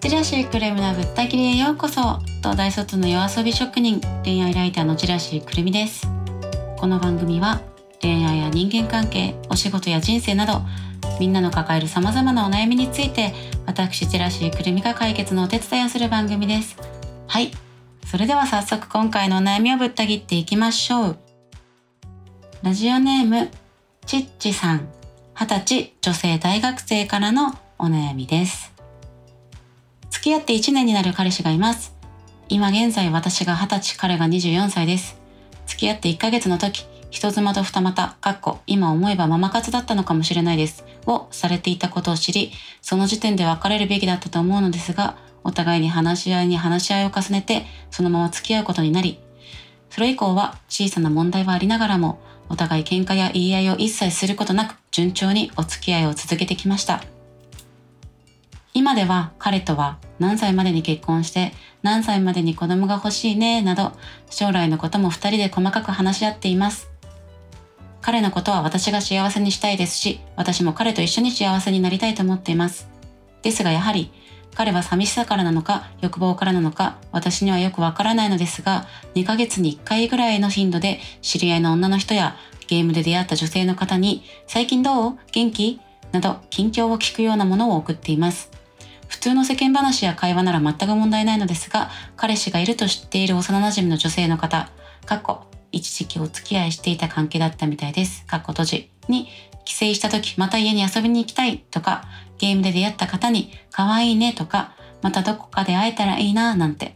ジェラシーくるみのぶった切りへようこそ。東大卒の夜遊び職人、恋愛ライターのジェラシーくるみです。この番組は恋愛や人間関係、お仕事や人生などみんなの抱える様々なお悩みについて、私ジェラシーくるみが解決のお手伝いをする番組です。はい、それでは早速今回のお悩みをぶった切っていきましょう。ラジオネームちっちさん、20歳女性大学生からのお悩みです。付き合って1年になる彼氏がいます。今現在私が20歳、彼が24歳です。付き合って1ヶ月の時、人妻と二股、今思えばママ活だったのかもしれないです、をされていたことを知り、その時点で別れるべきだったと思うのですが、お互いに話し合いを重ねて、そのまま付き合うことになり、それ以降は小さな問題はありながらも、お互い喧嘩や言い合いを一切することなく、順調にお付き合いを続けてきました。今では彼とは何歳までに結婚して何歳までに子供が欲しいねなど将来のことも2人で細かく話し合っています。彼のことは私が幸せにしたいですし、私も彼と一緒に幸せになりたいと思っています。ですがやはり彼は寂しさからなのか欲望からなのか私にはよくわからないのですが、2ヶ月に1回ぐらいの頻度で知り合いの女の人やゲームで出会った女性の方に最近どう？元気？など近況を聞くようなものを送っています。普通の世間話や会話なら全く問題ないのですが、彼氏がいると知っている幼馴染の女性の方、一時期お付き合いしていた関係だったみたいです、に帰省した時また家に遊びに行きたいとか、ゲームで出会った方に可愛いねとか、またどこかで会えたらいいななんて、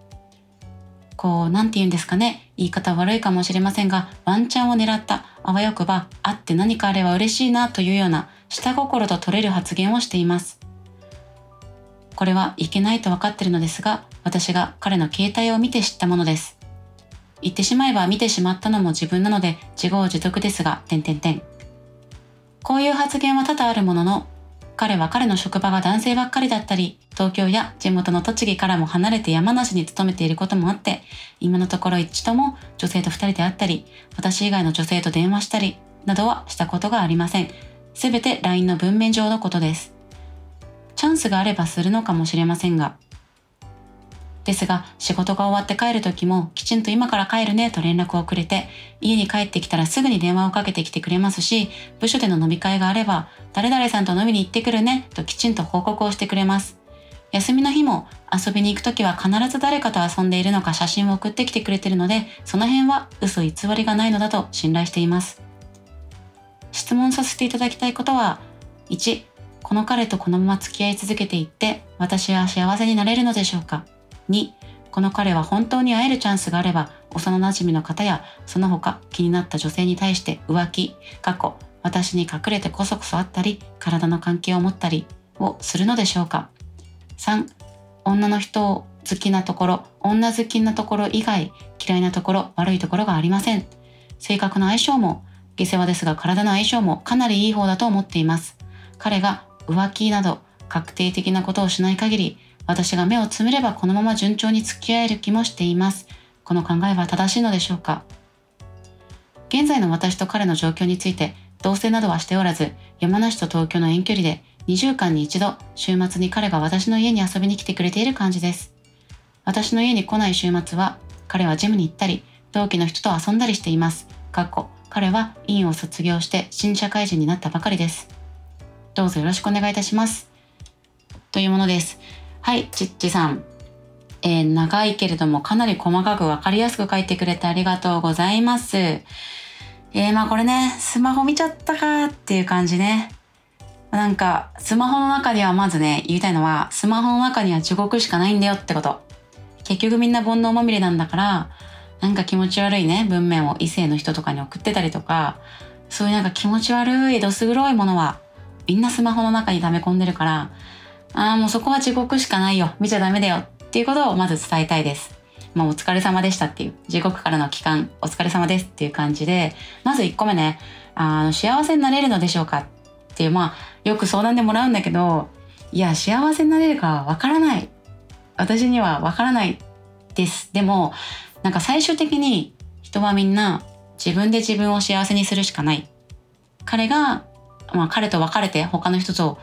なんて言うんですかね、言い方悪いかもしれませんが、ワンチャンを狙ったあわよくば会って何かあれば嬉しいなというような下心と取れる発言をしています。これはいけないと分かっているのですが、私が彼の携帯を見て知ったものです。言ってしまえば見てしまったのも自分なので自業自得ですが、こういう発言は多々あるものの、彼は彼の職場が男性ばっかりだったり、東京や地元の栃木からも離れて山梨に勤めていることもあって、今のところ一度も女性と2人で会ったり、私以外の女性と電話したりなどはしたことがありません。すべて LINE の文面上のことです。チャンスがあればするのかもしれませんが、ですが仕事が終わって帰る時もきちんと今から帰るねと連絡をくれて、家に帰ってきたらすぐに電話をかけてきてくれますし、部署での飲み会があれば誰々さんと飲みに行ってくるねときちんと報告をしてくれます。休みの日も遊びに行く時は必ず誰かと遊んでいるのか写真を送ってきてくれてるので、その辺は嘘偽りがないのだと信頼しています。質問させていただきたいことは、1、この彼とこのまま付き合い続けていって私は幸せになれるのでしょうか。2、この彼は本当に会えるチャンスがあれば幼馴染の方やその他気になった女性に対して浮気、私に隠れてこそこそ会ったり体の関係を持ったりをするのでしょうか。3、女の人好きなところ、女好きなところ以外嫌いなところ、悪いところがありません。性格の相性も下世話ですが体の相性もかなりいい方だと思っています。彼が浮気など確定的なことをしない限り、私が目をつむればこのまま順調に付き合える気もしています。この考えは正しいのでしょうか。現在の私と彼の状況について、同棲などはしておらず、山梨と東京の遠距離で2週間に一度週末に彼が私の家に遊びに来てくれている感じです。私の家に来ない週末は彼はジムに行ったり同期の人と遊んだりしています。彼は院を卒業して新社会人になったばかりです。どうぞよろしくお願いいたします。というものです。はい、ちっちさん。長いけれどもかなり細かくわかりやすく書いてくれてありがとうございます。これね、スマホ見ちゃったかっていう感じね。なんか、スマホの中にはまずね、言いたいのは、スマホの中には地獄しかないんだよってこと。結局みんな煩悩まみれなんだから、なんか気持ち悪いね、文面を異性の人とかに送ってたりとか、そういうなんか気持ち悪いどす黒いものは、みんなスマホの中に溜め込んでるから、もうそこは地獄しかないよ、見ちゃダメだよっていうことをまず伝えたいです。お疲れ様でしたっていう、地獄からの帰還お疲れ様ですっていう感じで、まず1個目ね、幸せになれるのでしょうかっていう、よく相談でもらうんだけど、いや幸せになれるかわからない、私にはわからないです。でもなんか最終的に人はみんな自分で自分を幸せにするしかない。彼と別れて他の人と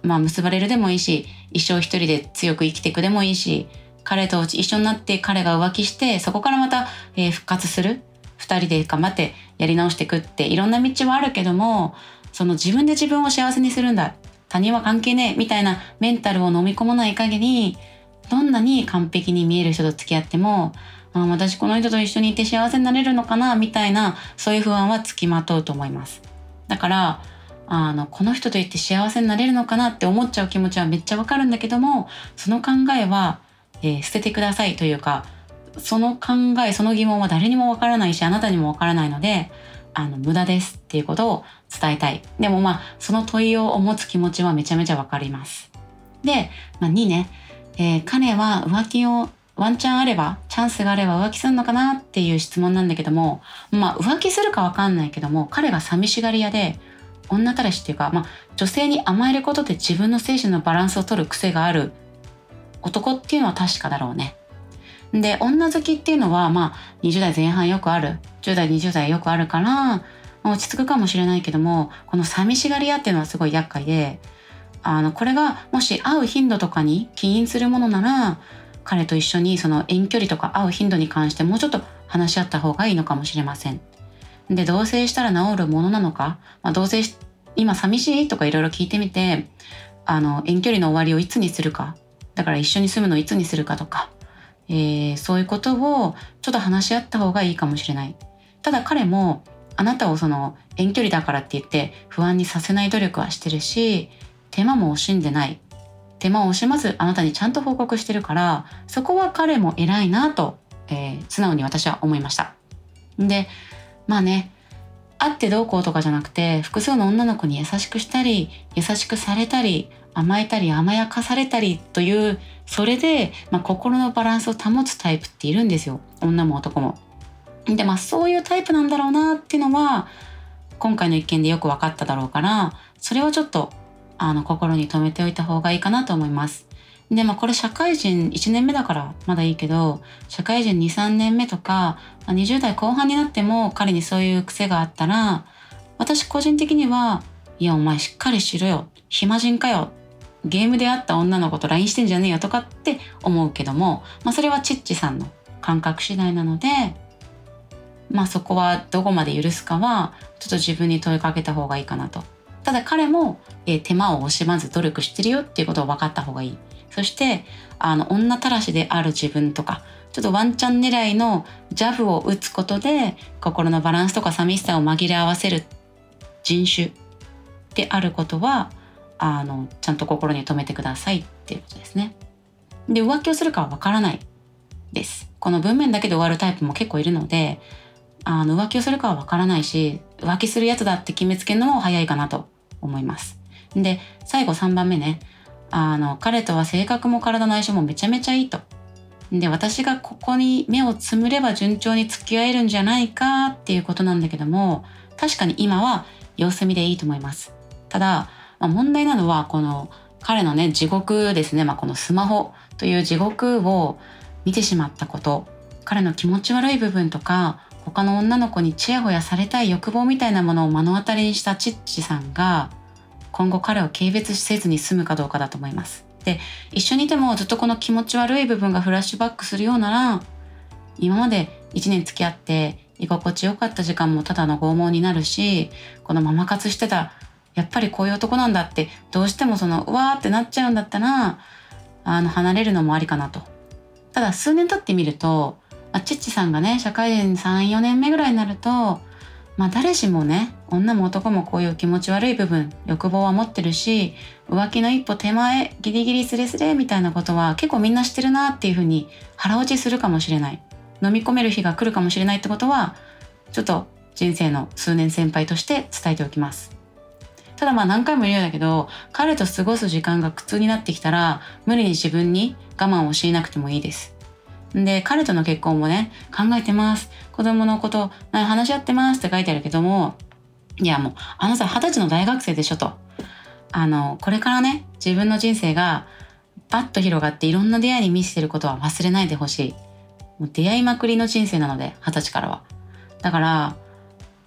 結ばれるでもいいし、一生一人で強く生きていくでもいいし、彼と一緒になって彼が浮気してそこからまた、復活する、二人で頑張ってやり直していくって、いろんな道はあるけども、その自分で自分を幸せにするんだ、他人は関係ねえみたいなメンタルを飲み込まない限り、どんなに完璧に見える人と付き合っても、私この人と一緒にいて幸せになれるのかなみたいな、そういう不安はつきまとうと思います。だからこの人といて幸せになれるのかなって思っちゃう気持ちはめっちゃわかるんだけども、その考えは、捨ててくださいというか、その考え、その疑問は誰にもわからないし、あなたにもわからないので、無駄ですっていうことを伝えたい。でもその問いを持つ気持ちはめちゃめちゃわかります。で、2ね、彼は浮気をワンチャンあれば、チャンスがあれば浮気するのかなっていう質問なんだけども、浮気するかわかんないけども、彼が寂しがり屋で、女たらしっていうか、女性に甘えることで自分の精神のバランスを取る癖がある男っていうのは確かだろうね。で、女好きっていうのは20代前半よくある、10代20代よくあるから落ち着くかもしれないけども、この寂しがり屋っていうのはすごい厄介で、これがもし会う頻度とかに起因するものなら、彼と一緒にその遠距離とか会う頻度に関してもうちょっと話し合った方がいいのかもしれません。で、同棲したら治るものなのか、同棲し今寂しいとかいろいろ聞いてみて、遠距離の終わりをいつにするか、だから一緒に住むのをいつにするかとか、そういうことをちょっと話し合った方がいいかもしれない。ただ彼もあなたをその遠距離だからって言って不安にさせない努力はしてるし、手間も惜しんでない、手間を惜しまずあなたにちゃんと報告してるから、そこは彼も偉いなと、素直に私は思いました。で、会ってどうこうとかじゃなくて、複数の女の子に優しくしたり、優しくされたり、甘えたり甘やかされたりという、それで、心のバランスを保つタイプっているんですよ、女も男も。で、そういうタイプなんだろうなっていうのは今回の一件でよく分かっただろうから、それをちょっと心に留めておいた方がいいかなと思います。で、これ社会人1年目だからまだいいけど、社会人2、3年目とか、20代後半になっても彼にそういう癖があったら、私個人的には、いやお前しっかりしろよ、暇人かよ、ゲームで会った女の子と LINE してんじゃねえよとかって思うけども、それはチッチさんの感覚次第なので、そこはどこまで許すかはちょっと自分に問いかけた方がいいかなと。ただ彼も、手間を惜しまず努力してるよっていうことを分かった方がいい。そして女たらしである自分とか、ちょっとワンチャン狙いのジャブを打つことで心のバランスとか寂しさを紛れ合わせる人種であることはちゃんと心に留めてくださいっていうことですね。で、浮気をするかは分からないです。この文面だけで終わるタイプも結構いるので、浮気をするかは分からないし、浮気するやつだって決めつけるのも早いかなと思います。で、最後3番目ね、彼とは性格も体の相性もめちゃめちゃいいと。で、私がここに目をつむれば順調に付き合えるんじゃないかっていうことなんだけども、確かに今は様子見でいいと思います。ただ、問題なのはこの彼のね、地獄ですね。このスマホという地獄を見てしまったこと、彼の気持ち悪い部分とか、他の女の子にチヤホヤされたい欲望みたいなものを目の当たりにしたチッチさんが、今後彼を軽蔑せずに済むかどうかだと思います。で、一緒にいてもずっとこの気持ち悪い部分がフラッシュバックするようなら、今まで1年付き合って居心地よかった時間もただの拷問になるし、このママ活してた、やっぱりこういう男なんだってどうしてもうわーってなっちゃうんだったら、離れるのもありかなと。ただ数年経ってみると、チッチさんがね、社会人3、4年目ぐらいになると、誰しもね、女も男もこういう気持ち悪い部分、欲望は持ってるし、浮気の一歩手前、ギリギリスレスレみたいなことは結構みんな知ってるなっていうふうに腹落ちするかもしれない。飲み込める日が来るかもしれないってことは、ちょっと人生の数年先輩として伝えておきます。ただ何回も言うようだけど、彼と過ごす時間が苦痛になってきたら、無理に自分に我慢をしなくてもいいです。で、彼との結婚もね、考えてます。子供のこと話し合ってますって書いてあるけども、いやもう、あのさ、20歳の大学生でしょと。これからね、自分の人生がバッと広がっていろんな出会いに満ちてることは忘れないでほしい。もう出会いまくりの人生なので、20歳からは。だから、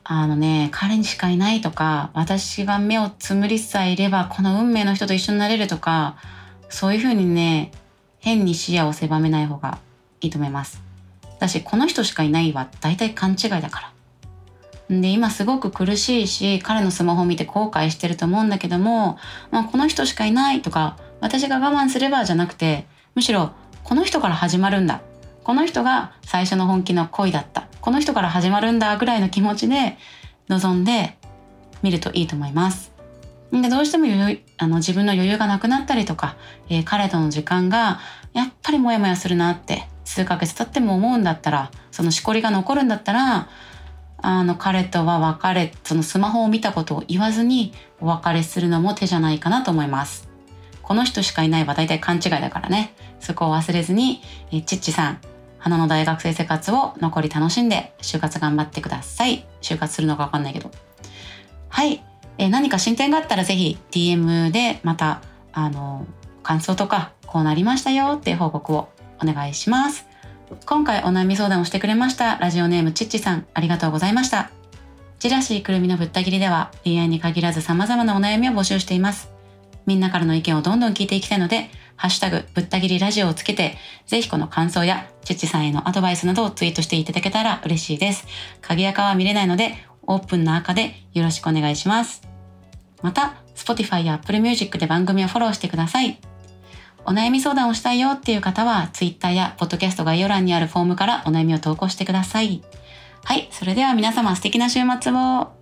彼にしかいないとか、私が目をつむりさえいればこの運命の人と一緒になれるとか、そういう風にね、変に視野を狭めない方がいいと思います。だし、この人しかいないは大体勘違いだから。で、今すごく苦しいし、彼のスマホを見て後悔してると思うんだけども、この人しかいないとか、私が我慢すればじゃなくて、むしろこの人から始まるんだ。この人が最初の本気の恋だった。この人から始まるんだぐらいの気持ちで臨んでみるといいと思います。で、どうしても自分の余裕がなくなったりとか、彼との時間がやっぱりモヤモヤするなって数ヶ月経っても思うんだったら、そのしこりが残るんだったら、彼とはそのスマホを見たことを言わずにお別れするのも手じゃないかなと思います。この人しかいないは大体勘違いだからね。そこを忘れずに、チッチさん、花の大学生生活を残り楽しんで就活頑張ってください。就活するのか分かんないけど。はい、何か進展があったらぜひ DM でまた感想とかこうなりましたよっていう報告をお願いします。今回お悩み相談をしてくれましたラジオネームチッチさん、ありがとうございました。ジェラシーくるみのぶった切りでは恋愛に限らず様々なお悩みを募集しています。みんなからの意見をどんどん聞いていきたいので、ハッシュタグぶった切りラジオをつけて、ぜひこの感想やチッチさんへのアドバイスなどをツイートしていただけたら嬉しいです。鍵垢は見れないので、オープンな赤でよろしくお願いします。また、Spotify や Apple Music で番組をフォローしてください。お悩み相談をしたいよっていう方は、Twitter や Podcast 概要欄にあるフォームからお悩みを投稿してください。はい、それでは皆様素敵な週末を。